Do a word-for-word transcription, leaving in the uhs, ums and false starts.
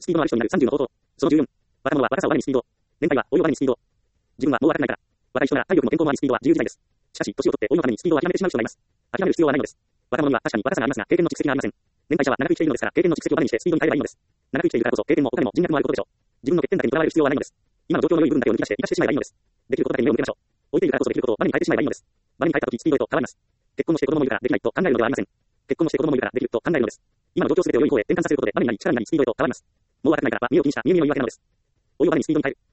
スピードのある人になるさんじゅうの方法。そのじゅうよん。若者は若さを藁にスピード。年配は老いを藁にスピード。自分はもう若くないから。若い人なら体力も健康もありスピードは自由自在です。しかし、年を取って老いのためにスピードを諦めてしまう人がいます。諦める必要はないのです。若者には確かに若さがありますが、経験の蓄積がありません。年配者は長く生きているのですから、経験の蓄積をバネにしてスピードに変えればいいのです。長く生きているからこそ、経験もお金も人脈もあることでしょう。自分の欠点だけにとらわれる必要はないのです。今の状況の良い部分だけを抜き出して生かしてしまえばいいのです。できることだけに目を向けましょう。置いているからこそできることをバネに変えてしまえばいいのです。バネに変えたときスピードへと変わります。結婚もして子供もいるからできないと考えるのではありません。結婚もして子供もいるからできると考えるのです。今の状況すべてを良い方へ転換させることでバネになり力になりスピードへと変わります。もう若くないからは身を気にした見え見えの言い訳なのです。老いをバネにスピードに変える。